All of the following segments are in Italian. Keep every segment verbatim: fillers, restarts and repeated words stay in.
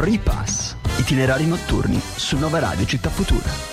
Free Pass, itinerari notturni su Nova Radio Città Futura.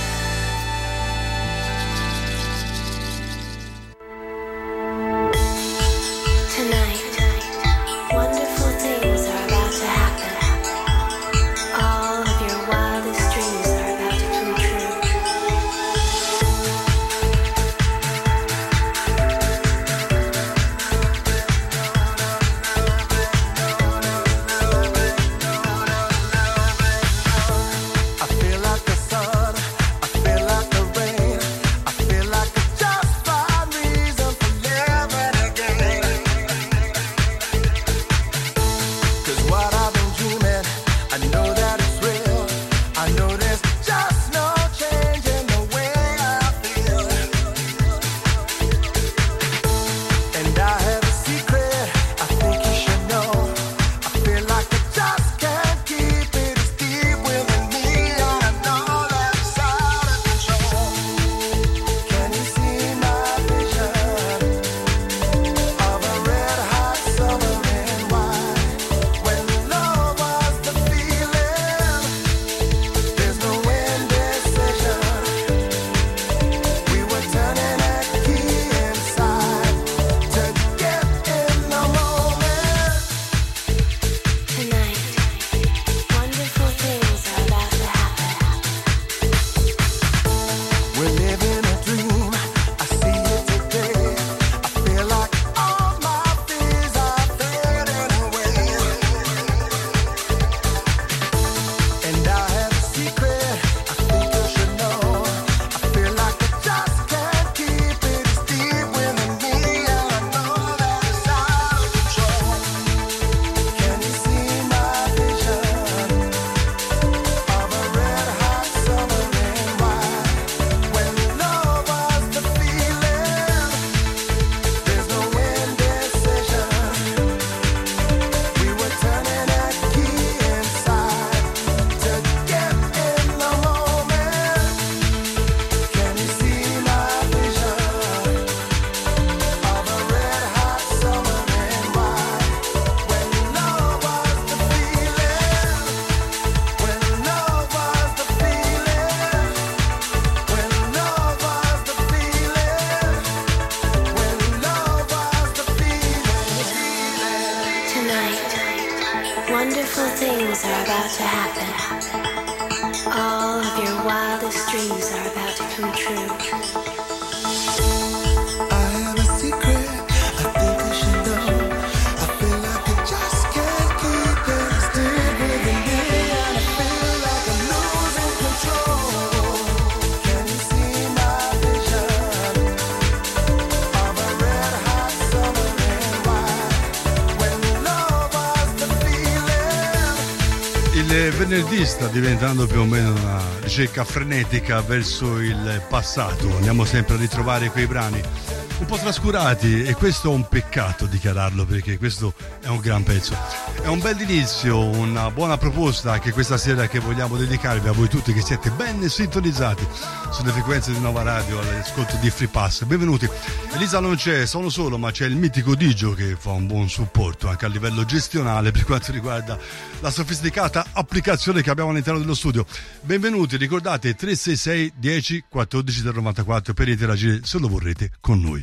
Venerdì sta diventando più o meno una ricerca frenetica verso il passato. Andiamo sempre a ritrovare quei brani un po' trascurati e questo è un peccato dichiararlo, perché questo è un gran pezzo. È un bel inizio, una buona proposta anche questa sera che vogliamo dedicarvi a voi tutti che siete ben sintonizzati sulle frequenze di Nova Radio all'ascolto di Free Pass. Benvenuti. Elisa non c'è, sono solo, ma c'è il mitico Digio che fa un buon supporto anche a livello gestionale per quanto riguarda la sofisticata applicazione che abbiamo all'interno dello studio. Benvenuti, ricordate tre sei sei dieci quattordici zero novantaquattro per interagire se lo vorrete con noi.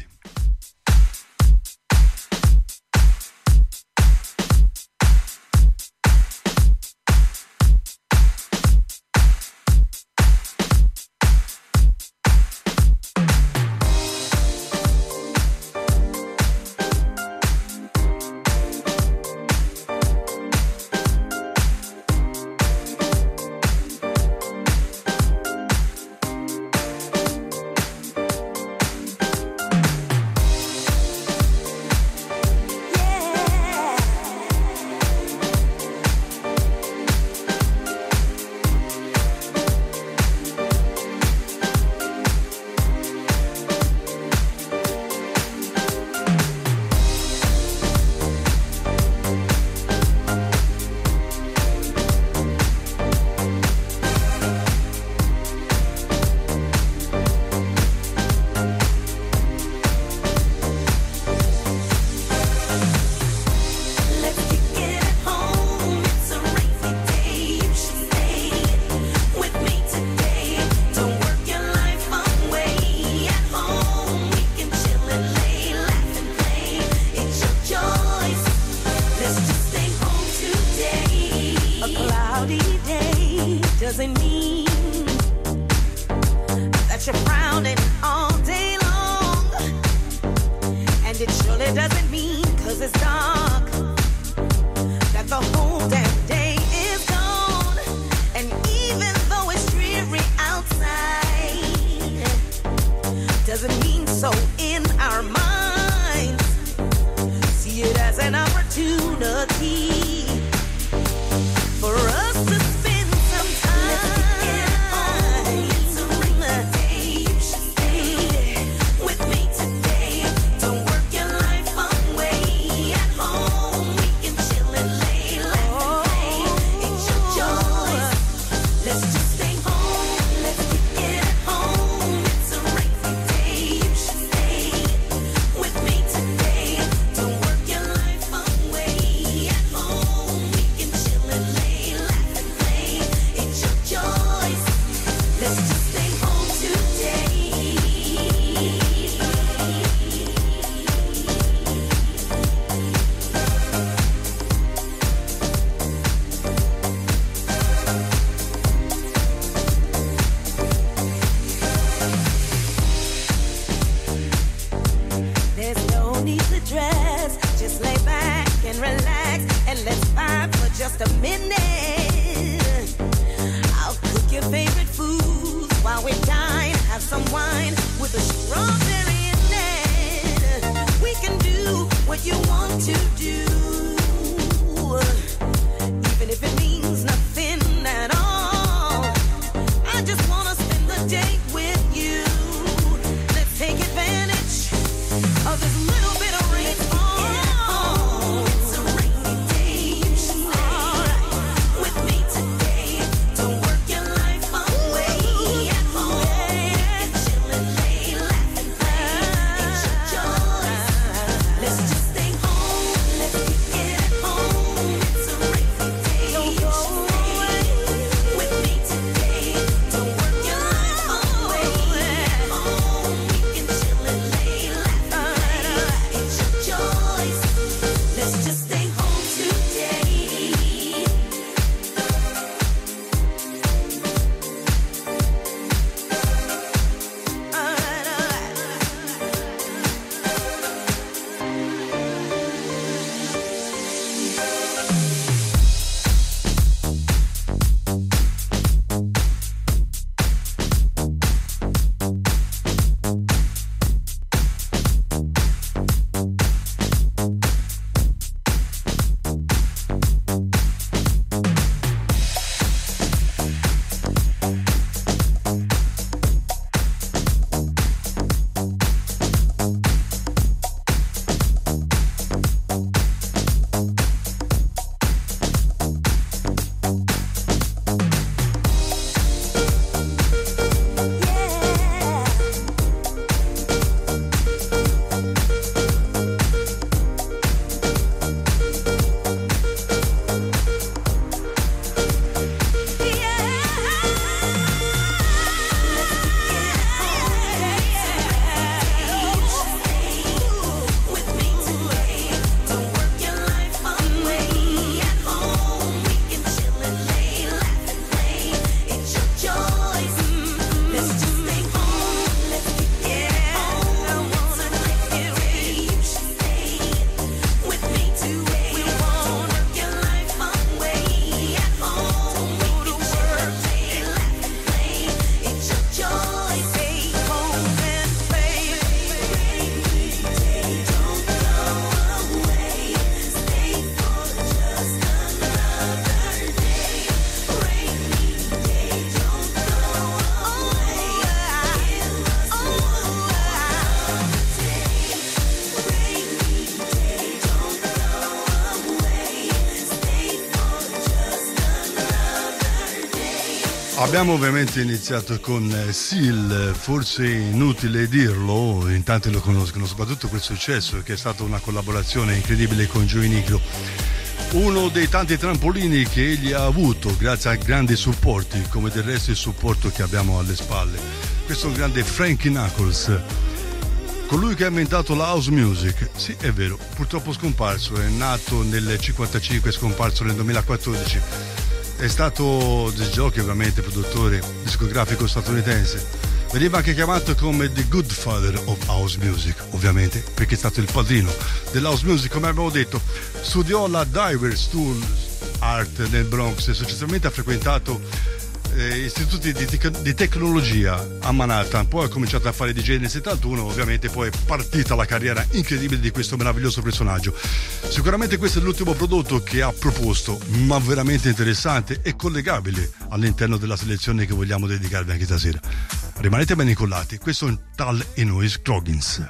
doesn't mean that you're frowning all day long. And it surely doesn't mean, cause it's dark, that the whole damn day is gone. And even though it's dreary outside, doesn't mean so in our minds. See it as an opportunity for us to spend some time. It's a rainy day, you should stay with me today. Don't work your life away. At home we can chill and lay, laugh and play. It's your choice. Let's just stay home. Let's kick it at home. It's a rainy day, you should stay with me today. Don't work your life away. At home we can chill and lay, laugh and play. It's your choice. Let's just stay home today. There's no need to dress, just lay back and relax, and let's vibe for just a minute. I'll cook your favorite foods while we dine, have some wine with a strawberry in it. We can do what you want to do, even if it means nothing at all. I just wanna spend the day with you. Let's take advantage of this little bit of rainfall. It's a rainy day, you should stay with me today. Don't work your life away. At home we can chill and lay, laugh and play. It's your choice. Let's just stay home. Let's kick it at home. It's a rainy day, you should stay with me today. Don't work your life away. At home we can chill and lay, laugh and play. It's your choice. Let's just stay home today. Alright, alright. Abbiamo ovviamente iniziato con Seal, forse inutile dirlo, in tanti lo conoscono, soprattutto quel successo che è stata una collaborazione incredibile con Joey Negro, uno dei tanti trampolini che egli ha avuto grazie a grandi supporti, come del resto il supporto che abbiamo alle spalle. Questo è un grande Frankie Knuckles, colui che ha inventato la house music. Sì, è vero, purtroppo scomparso, è nato nel cinquantacinque, è scomparso nel duemilaquattordici. è stato disc jockey, ovviamente produttore discografico statunitense. Veniva anche chiamato come The Good Father of House Music, ovviamente, perché è stato il padrino dell'house music, come abbiamo detto. Studiò la Divers School Art nel Bronx e successivamente ha frequentato eh, istituti di, tec- di tecnologia a Manhattan. Poi ha cominciato a fare D J nel settantuno, ovviamente poi è partita la carriera incredibile di questo meraviglioso personaggio. Sicuramente questo è l'ultimo prodotto che ha proposto, ma veramente interessante e collegabile all'interno della selezione che vogliamo dedicarvi anche stasera. Rimanete ben incollati, questo è un tal Enois Scroggins.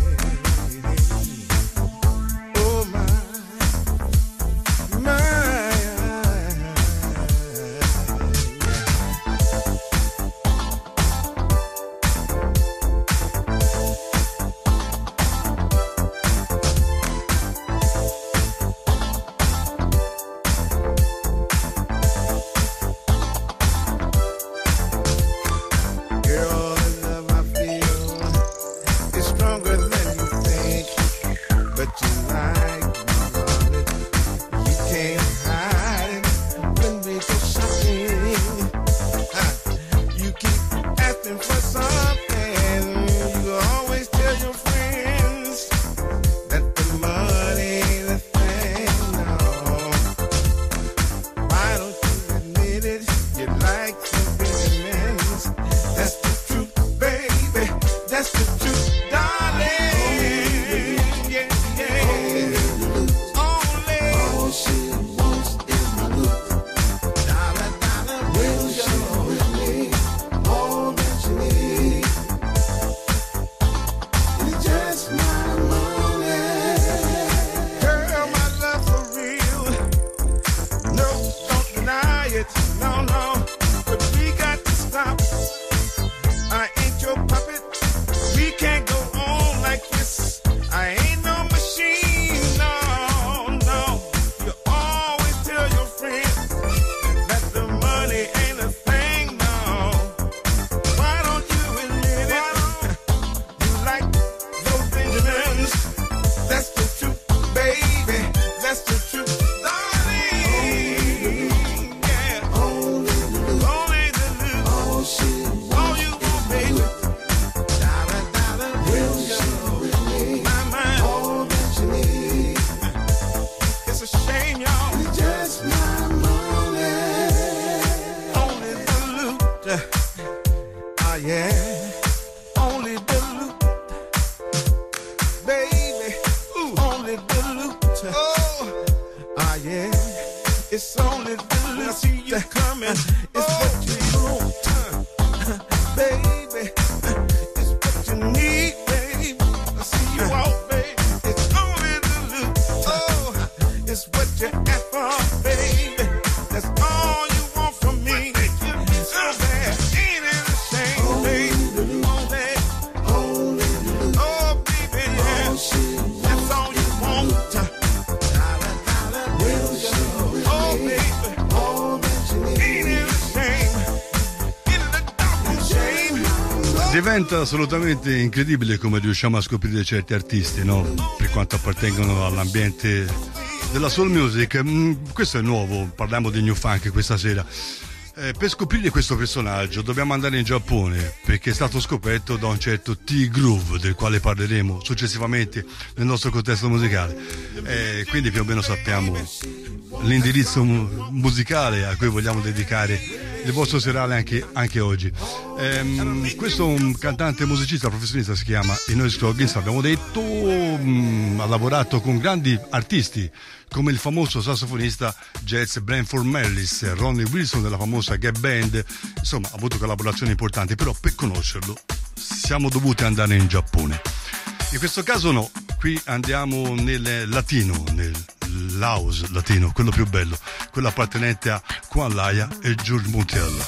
Diventa assolutamente incredibile come riusciamo a scoprire certi artisti, no? Per quanto appartengono all'ambiente della soul music. Questo è nuovo, parliamo di new funk questa sera. Eh, per scoprire questo personaggio dobbiamo andare in Giappone, perché è stato scoperto da un certo T-Groove, del quale parleremo successivamente nel nostro contesto musicale. Eh, quindi più o meno sappiamo l'indirizzo mu- musicale a cui vogliamo dedicare il vostro serale anche, anche oggi. Eh, questo è un cantante musicista professionista, si chiama Enois Scroggins, abbiamo detto, mh, ha lavorato con grandi artisti come il famoso sassofonista jazz Branford Marsalis, Ronnie Wilson della famosa Gap Band. Insomma, ha avuto collaborazioni importanti, però per conoscerlo siamo dovuti andare in Giappone. In questo caso no, qui andiamo nel latino, nell'house latino, quello più bello, quello appartenente a Juan Laya e George Montiel.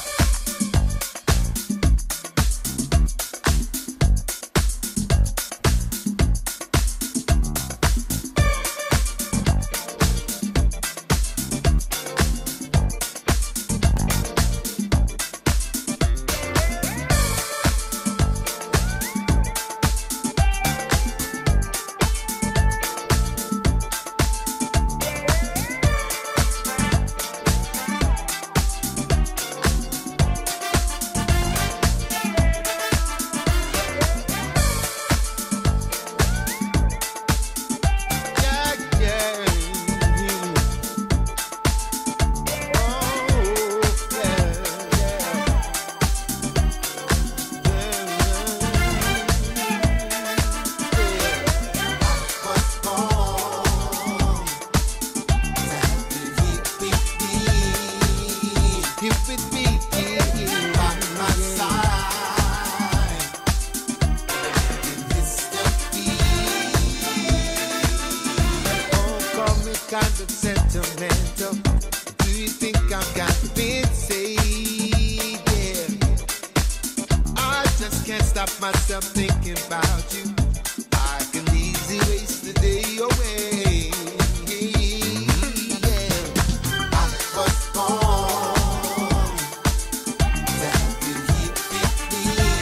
sentimental. Do you think I've got been saved? Yeah. I just can't stop myself thinking about you. I can easily waste the day away. Yeah. I was born to have you here with me.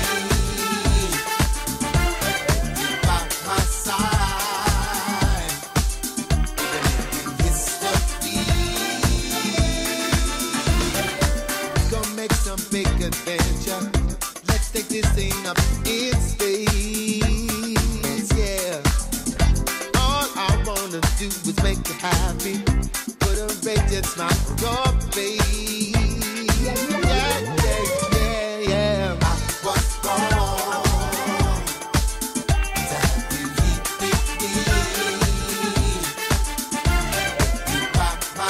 You by my side. Big adventure. Let's take this thing up in space, yeah. All I wanna do is make you happy. Put a radiant smile on your face. Yeah, yeah, yeah, yeah. I was born to have you here with me. You by my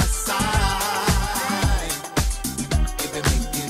side. You've been making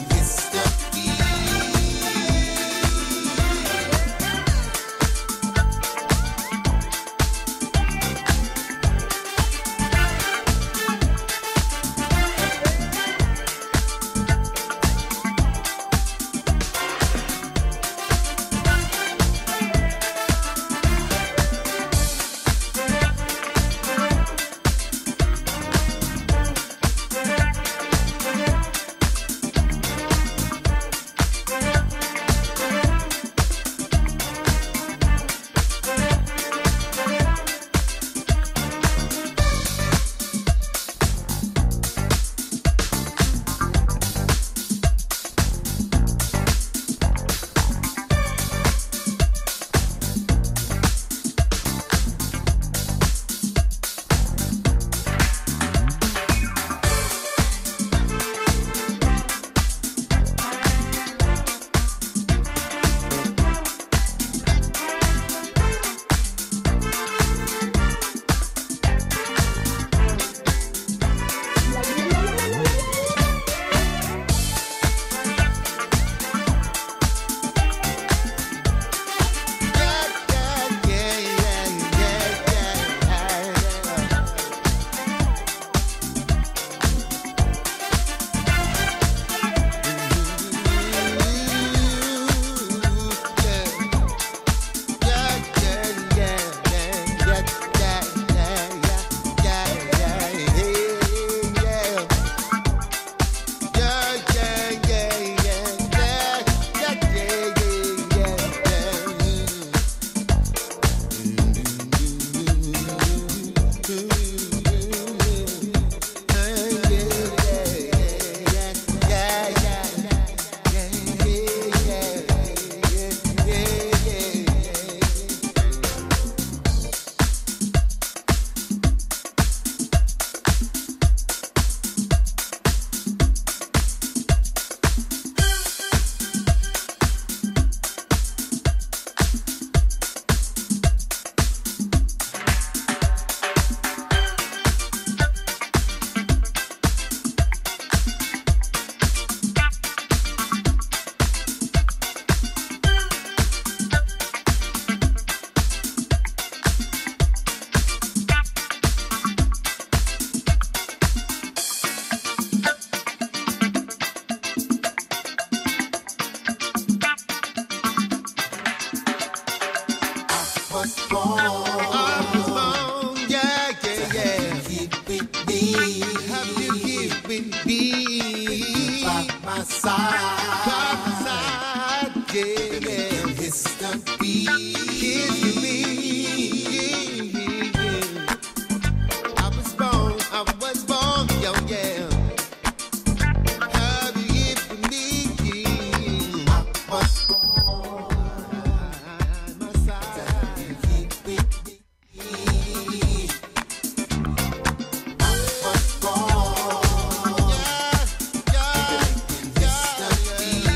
Yeah.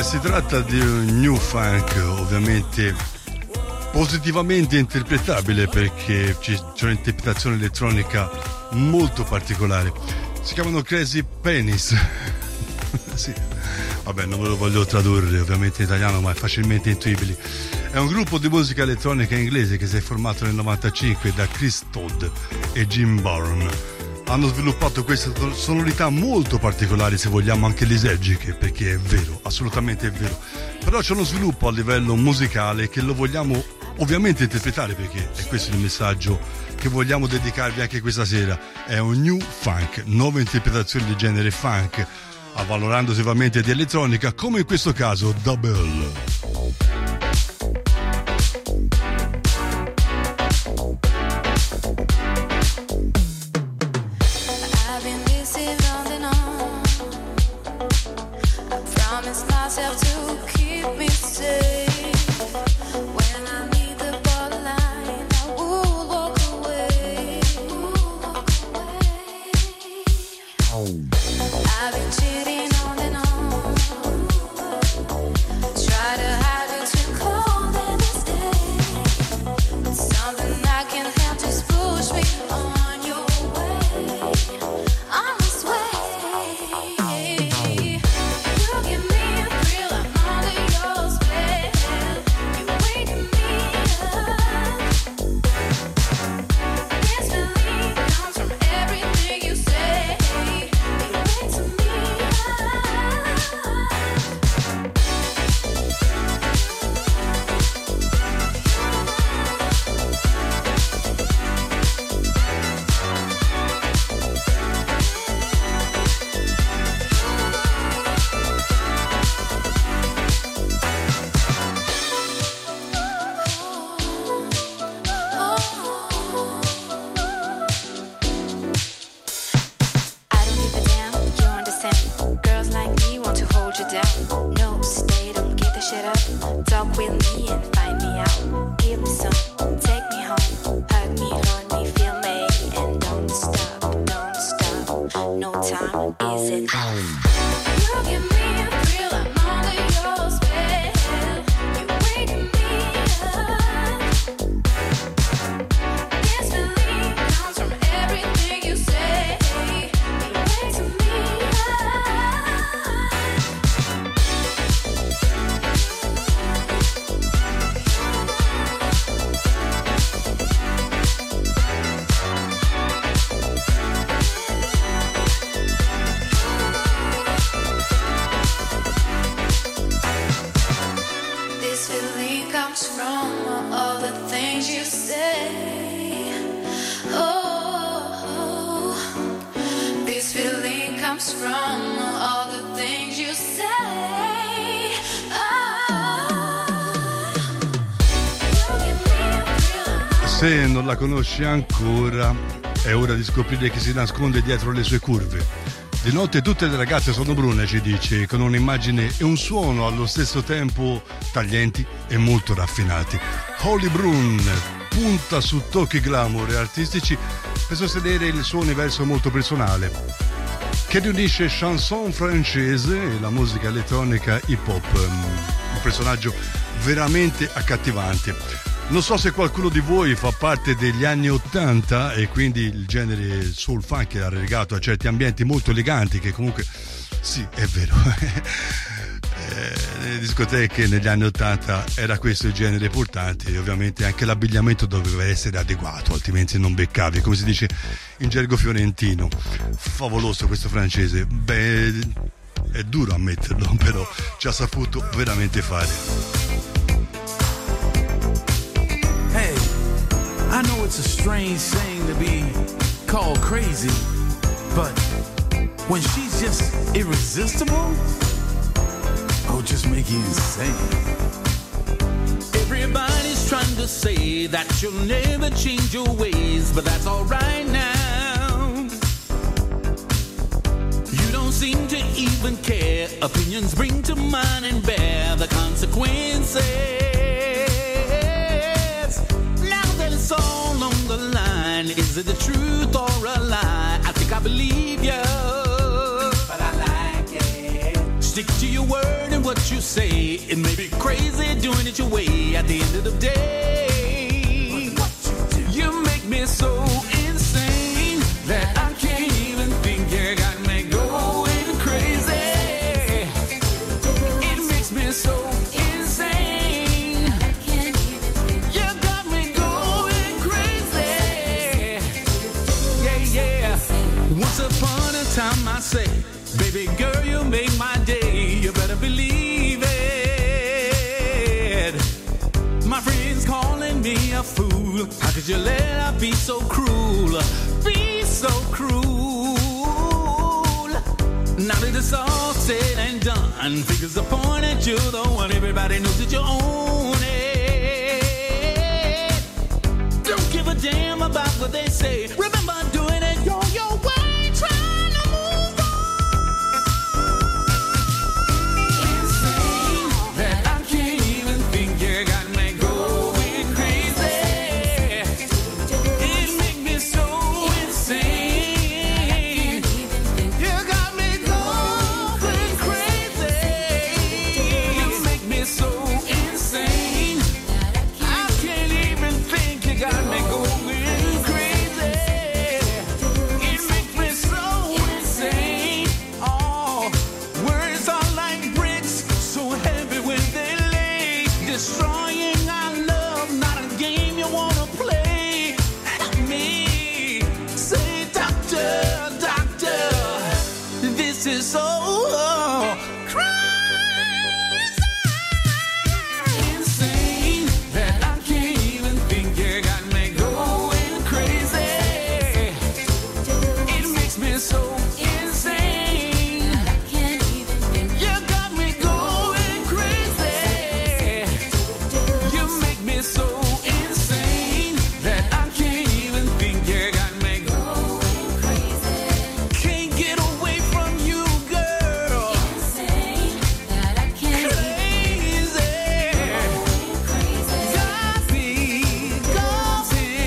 Si tratta di un new funk, ovviamente positivamente interpretabile perché c'è un'interpretazione elettronica molto particolare. Si chiamano Crazy Penis. Sì. Vabbè, non ve lo voglio tradurre ovviamente in italiano, ma è facilmente intuibile. È un gruppo di musica elettronica inglese che si è formato nel novantacinque da Chris Todd e Jim Barron. Hanno sviluppato queste sonorità molto particolari, se vogliamo anche lisergiche, perché è vero, assolutamente è vero. Però c'è uno sviluppo a livello musicale che lo vogliamo ovviamente interpretare, perché è questo il messaggio che vogliamo dedicarvi anche questa sera. È un new funk, nuova interpretazione di genere funk, avvalorandosi ovviamente di elettronica, come in questo caso Double. Se non la conosci ancora, è ora di scoprire chi si nasconde dietro le sue curve. Di notte tutte le ragazze sono brune, ci dice, con un'immagine e un suono allo stesso tempo taglienti e molto raffinati. Holly Brune punta su tocchi glamour e artistici per sostenere il suo universo molto personale, che riunisce chanson francese e la musica elettronica hip hop. Un personaggio veramente accattivante. Non so se qualcuno di voi fa parte degli anni ottanta e quindi il genere soul funk era relegato a certi ambienti molto eleganti, che comunque sì, è vero. eh, nelle discoteche negli anni ottanta era questo il genere portante, e ovviamente anche l'abbigliamento doveva essere adeguato, altrimenti non beccavi, come si dice in gergo fiorentino. Favoloso questo francese. Beh, è duro ammetterlo, però ci ha saputo veramente fare. Hey, I know it's a strange thing to be called crazy, but when she's just irresistible, oh, just make you insane. Everybody's trying to say that you'll never change your ways, but that's alright now. You don't seem to even care. Opinions bring to mind and bear the consequences. It's all on the line. Is it the truth or a lie? I think I believe you, but I like it. Stick to your word and what what you say. It may be crazy doing it your way. At the end of the day, you make me so insane that I can't even think. You got me going crazy. It makes me so insane. You got me going crazy. Yeah, yeah. Once upon a time I say, baby girl, you make my day. You better believe it. My friends calling me a fool. How could you let her be so cruel? Be so cruel. Now that it's all said and done, fingers are pointed, you're the one. Everybody knows that you own it. Don't give a damn about what they say. Remember doing it your, your way. Trying to move on. Insane that I can't even think. You got me going crazy. It make me so insane. You got me going crazy. You make me so insane. I can't even think. You got me going crazy. It makes me so insane. Oh, words are like bricks, so heavy when they lay. Destroying our love, not a game you wanna play. Help me, say doctor, doctor, this is so crazy. Insane that I can't even think. You got me going crazy. It makes me so insane. You got me going crazy. You make me so insane that I can't even think. You got me going crazy. Can't get away from you, girl. Insane that I can't crazy. Got me going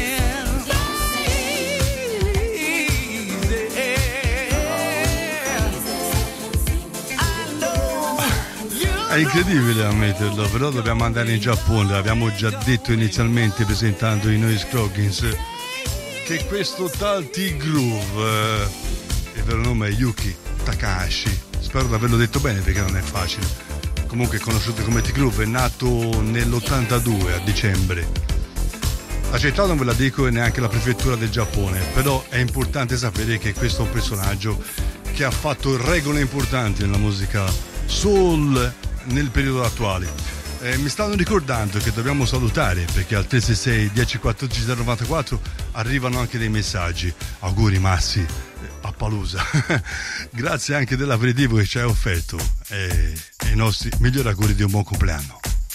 crazy. I know you. È incredibile ammetterlo, però dobbiamo andare in Giappone. L'abbiamo già detto inizialmente presentando i Noise Croggins che questo tal T-Groove, eh, il vero nome è Yuki Takahashi, spero di averlo detto bene perché non è facile, comunque è conosciuto come T-Groove, è nato nell'ottantadue a dicembre. La città non ve la dico e neanche la prefettura del Giappone, però è importante sapere che questo è un personaggio che ha fatto regole importanti nella musica soul nel periodo attuale. Eh, mi stanno ricordando che dobbiamo salutare perché al tre sei sei uno zero quattordici zero novantaquattro arrivano anche dei messaggi. Auguri Massi eh, a Palusa. Grazie anche dell'aperitivo che ci hai offerto e, e i nostri migliori auguri di un buon compleanno.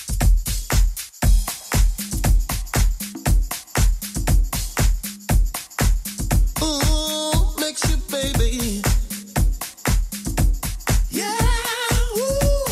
Ooh, makes you baby. Yeah, ooh.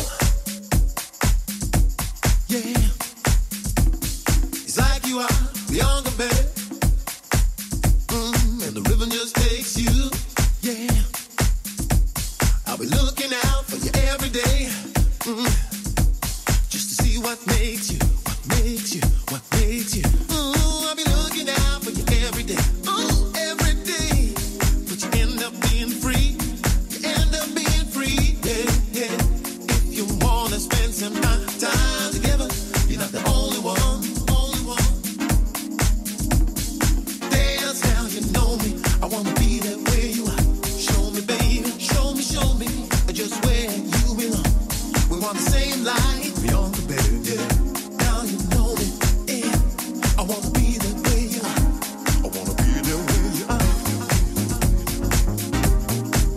Yeah. It's like you are the younger man. Mm, and the rhythm just takes you. Yeah. I'll be looking out for you every day. Mm, just to see what makes you, what makes you, what makes you. Ooh, I'll be looking out for you every day. Ooh, every day. But you end up being free. You end up being free. Yeah, yeah. If you wanna spend some time together, you're not the only one, only one. Dance now, you know me. I wanna be there where you are. Show me, baby, show me, show me just where you belong. We want the same life, beyond the bed, yeah. Now you know me, yeah. I wanna be there where you are. I wanna be there where you are.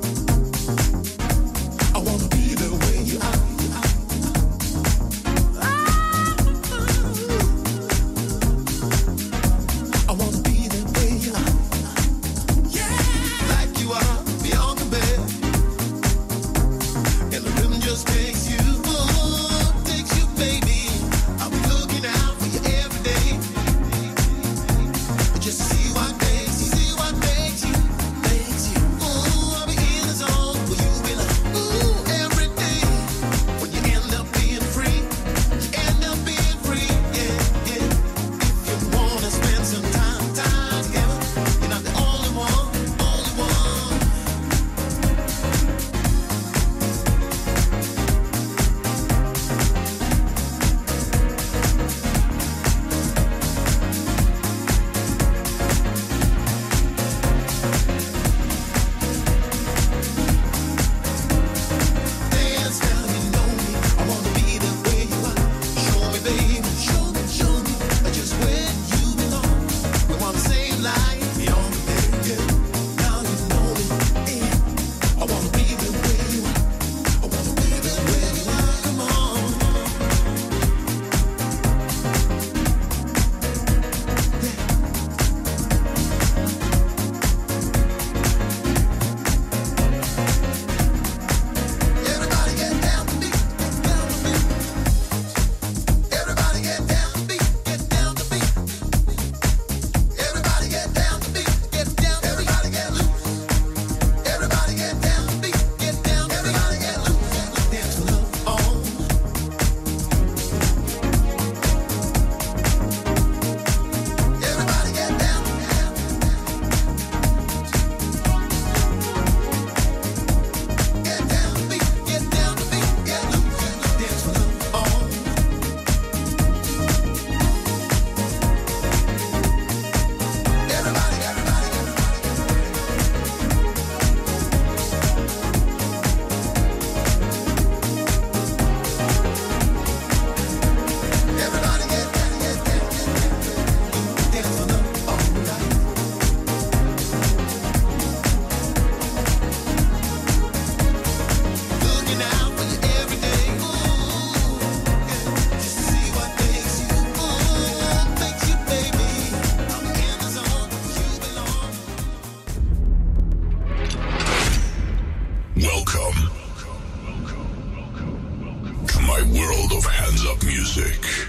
music.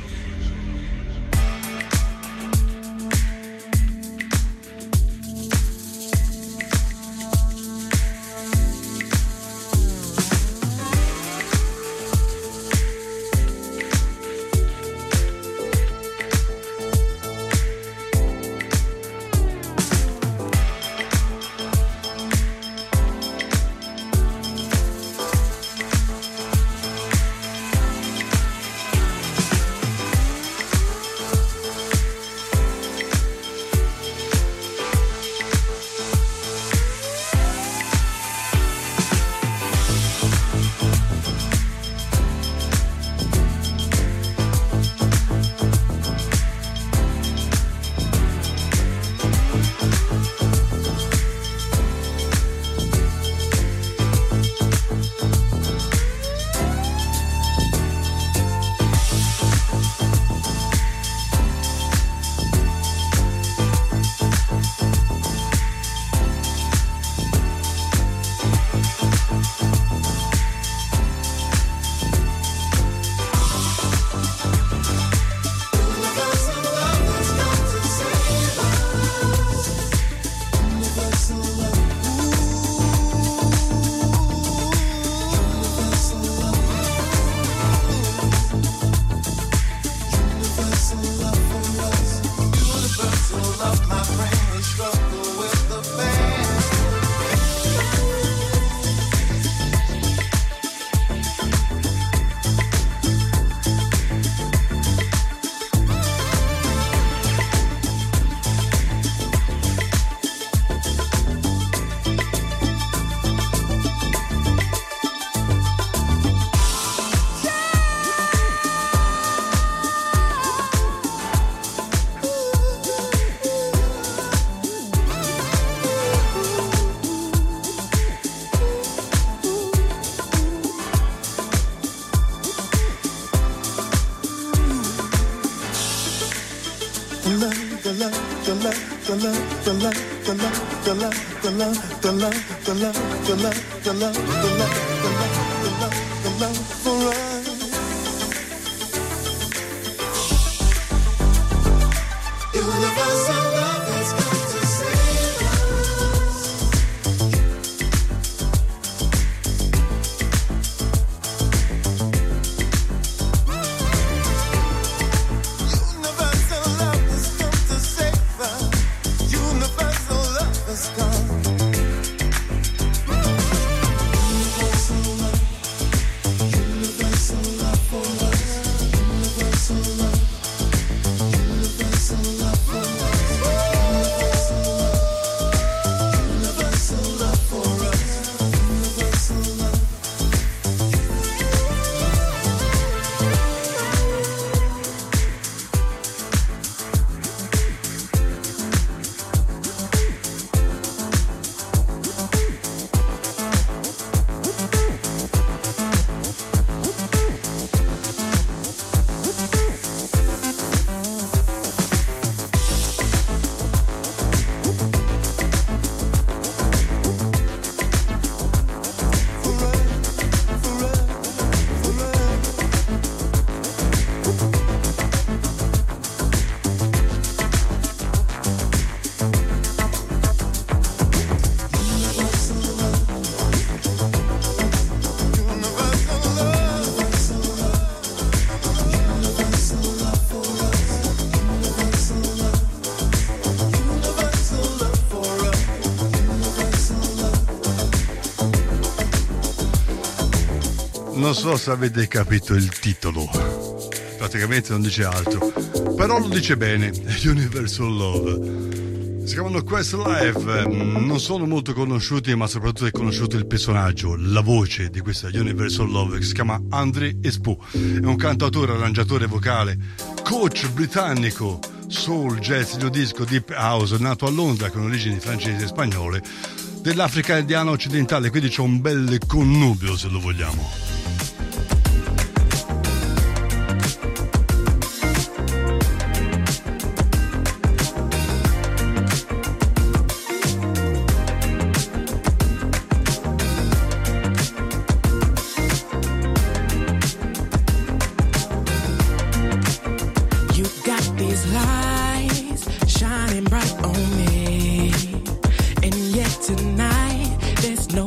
Non so se avete capito il titolo, praticamente non dice altro, però lo dice bene, Universal Love. Si chiamano Questlove, non sono molto conosciuti, ma soprattutto è conosciuto il personaggio, la voce di questa Universal Love, che si chiama André Espo. È un cantautore, arrangiatore vocale, coach britannico, soul, jazz, new disco, deep house, nato a Londra con origini francesi e spagnole, dell'Africa indiana occidentale, quindi c'è un bel connubio, se lo vogliamo.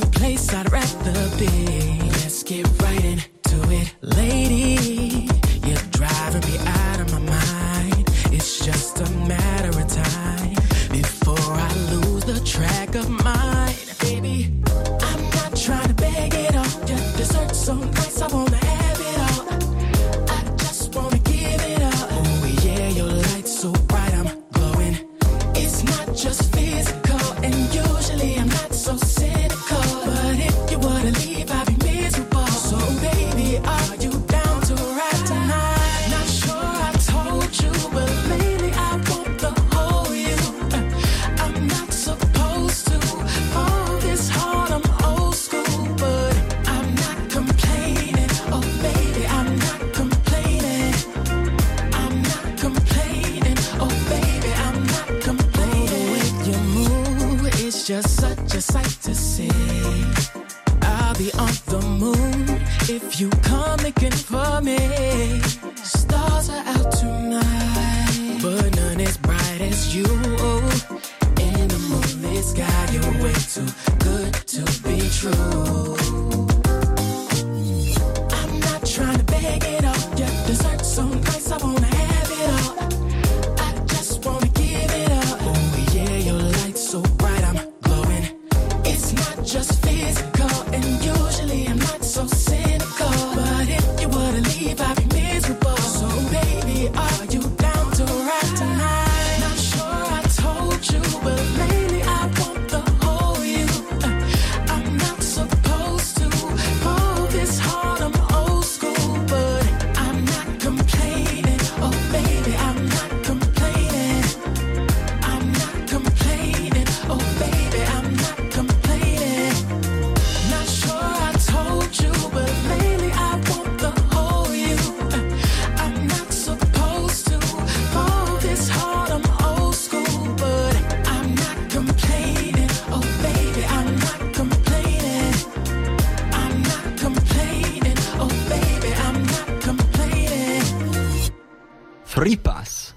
a place I'd rather be. Let's get right into it, lady. You're driving me out of my mind. It's just a matter of time before I lose the track of mine. Baby, I'm not trying to beg it all. Your dessert so nice, I wanna have it all. I just wanna give it up. Oh yeah, your light's so bright, I'm glowing. It's not just physical, and usually I'm not so cynical. But if you were to leave, I'd be miserable. So baby, are you down to ride tonight? Not sure I told you, but lately I want the whole you. Uh, I'm not supposed to fall this hard, I'm old school, but I'm not complaining. Oh baby, I'm not complaining. I'm not complaining. Oh baby, I'm not complaining. With your move, it's just such a sight to see. I'll be on the moon if you come looking for me. Stars are out tonight, but none as bright as you. In the moonlit sky, you're way too good to be true. I'm not trying to beg it all. Your dessert so nice, I wanna have it all. I just wanna give it up. Oh yeah, your light's so bright, I'm glowing. It's not just physical, and usually I'm not so cynical. But if you were to leave, I'd be miserable. So baby, are you down to ride tonight? Not sure I told you, but lately I want the whole you. Uh, I'm not supposed to fall this hard, I'm old school, but I'm not complaining. Oh baby, I'm not complaining. I'm not complaining. Oh baby, I'm not complaining. Not sure I told you, but lately I want the whole you. Uh, I'm not supposed to fall this hard, I'm old school, but I'm not complaining. Oh baby, I'm not complaining. I'm not complaining. Oh baby, I'm not complaining. Free Pass.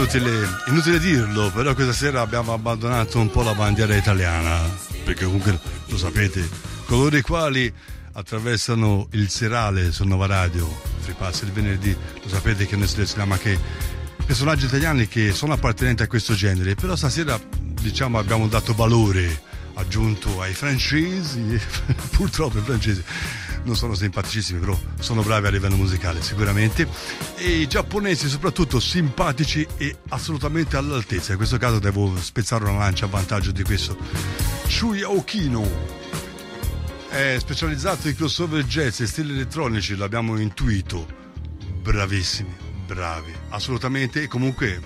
inutile, inutile dirlo, però questa sera abbiamo abbandonato un po' la bandiera italiana, perché comunque lo sapete, coloro i quali attraversano il serale su Nova Radio, Free Pass il venerdì, lo sapete che noi selezioniamo anche personaggi italiani che sono appartenenti a questo genere, però stasera diciamo abbiamo dato valore aggiunto ai francesi. Purtroppo i francesi non sono simpaticissimi, però sono bravi a livello musicale sicuramente, e i giapponesi soprattutto simpatici e assolutamente all'altezza. In questo caso devo spezzare una lancia a vantaggio di questo Shuya Okino, è specializzato in crossover jazz e stili elettronici, l'abbiamo intuito, bravissimi, bravi assolutamente, e comunque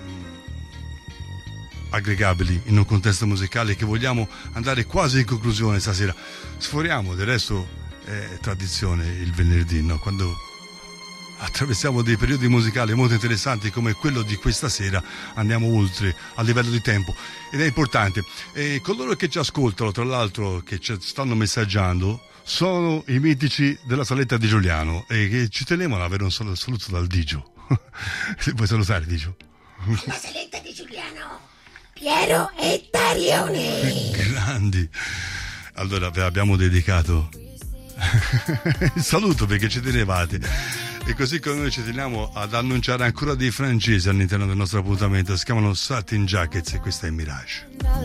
aggregabili in un contesto musicale che vogliamo andare quasi in conclusione stasera. Sforiamo, del resto è tradizione il venerdì, no? Quando attraversiamo dei periodi musicali molto interessanti come quello di questa sera, andiamo oltre a livello di tempo ed è importante. E coloro che ci ascoltano, tra l'altro, che ci stanno messaggiando, sono i mitici della saletta di Giuliano, e che ci tenevano ad avere un saluto dal Digio. Puoi salutare, Digio? La saletta di Giuliano, Piero e Tarione. Grandi. Allora ve l'abbiamo dedicato il saluto perché ci tenevate, e così come noi ci teniamo ad annunciare ancora dei francesi all'interno del nostro appuntamento. Si chiamano Satin Jackets e questa è Mirage.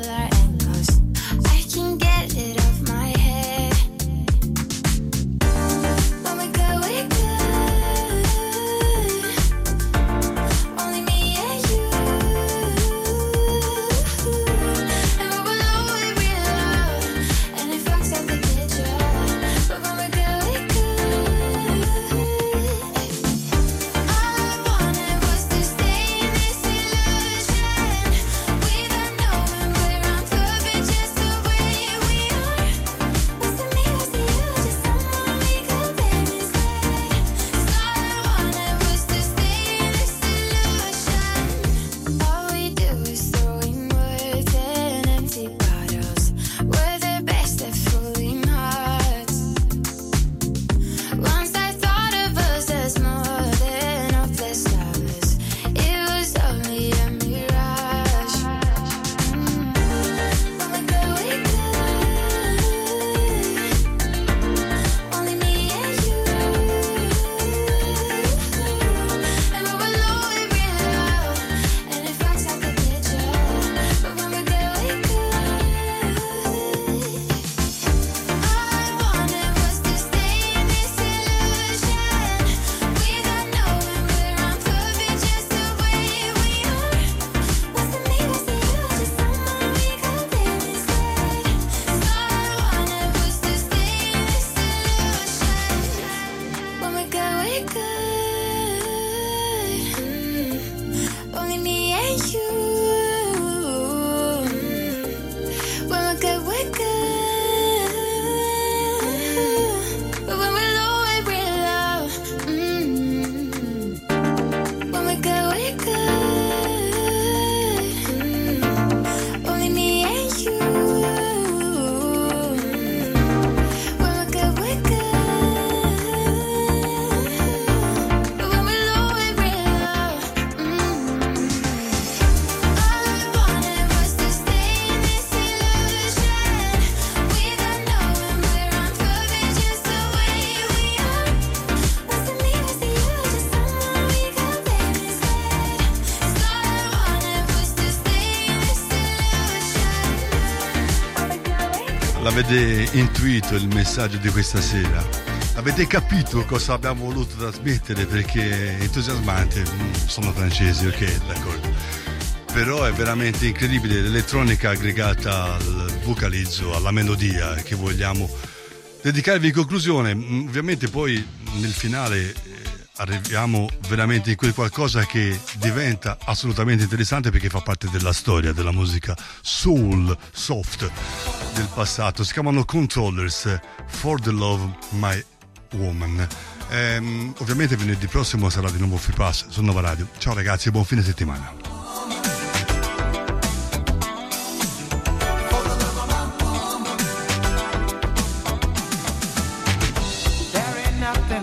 Avete intuito il messaggio di questa sera? Avete capito cosa abbiamo voluto trasmettere? Perché è entusiasmante. Mm, sono francesi, ok, d'accordo. Però è veramente incredibile l'elettronica aggregata al vocalizzo, alla melodia che vogliamo dedicarvi in conclusione. Mm, ovviamente poi nel finale eh, arriviamo veramente in quel qualcosa che diventa assolutamente interessante, perché fa parte della storia della musica soul soft del passato. Si chiamano Controllers, For the Love My Woman. Ehm, ovviamente venerdì prossimo sarà di nuovo Free Pass su Nova Radio. Ciao ragazzi e buon fine settimana.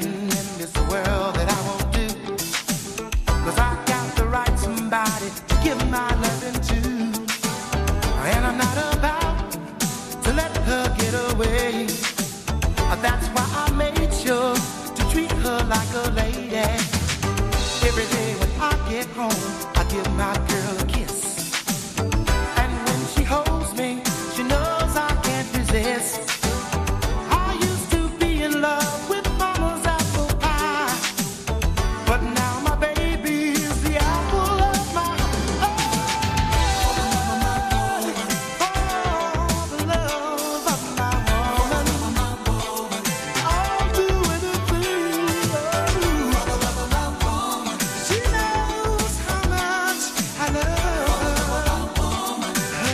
Get like a lady. Every day when I get home, I give my girl a kiss. And when she holds me, she knows I can't resist. I used to be in love with mama's apple pie, but now my baby is the apple of my eye. Oh, the love of my woman. I'll do anything. She knows how much I love her.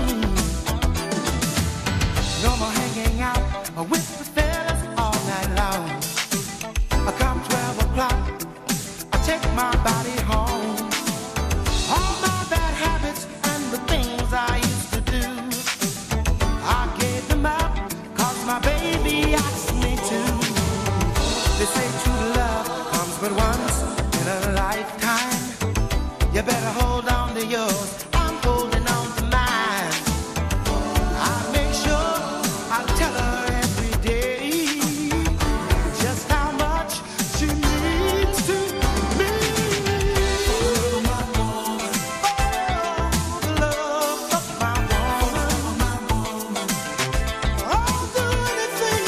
No more hanging out with the fellas all night long. I come twelve o'clock, I take my body home. All my bad habits and the things I used to do, I gave them up, cause my baby asked me to. They say true love comes but once in a lifetime. You better hold on to yours, I'm holding on to mine. I make sure I tell her every day just how much she means to me. Oh, the love of my woman. I'll do anything,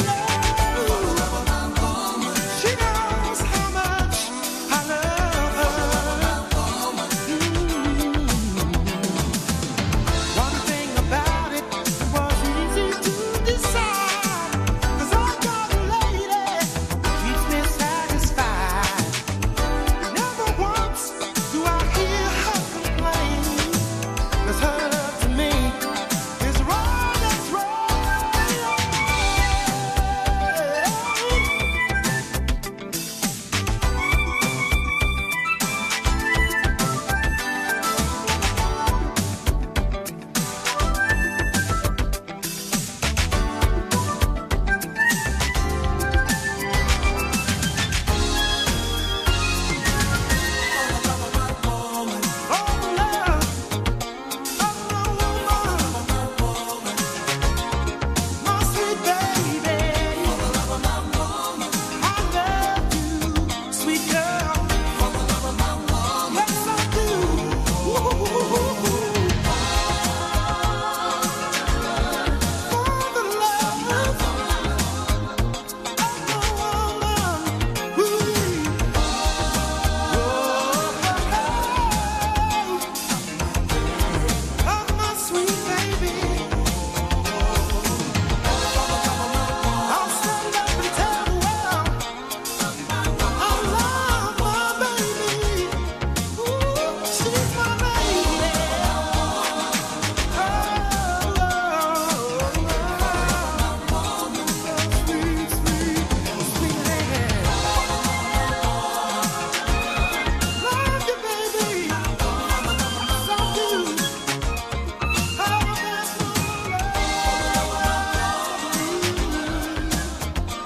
oh. She knows how much I love her. One thing about it was easy to decide, 'cause I got a lady who keeps me satisfied. Never once do I hear her complain, 'cause her love to me is right as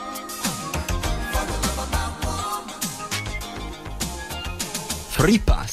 Free Pass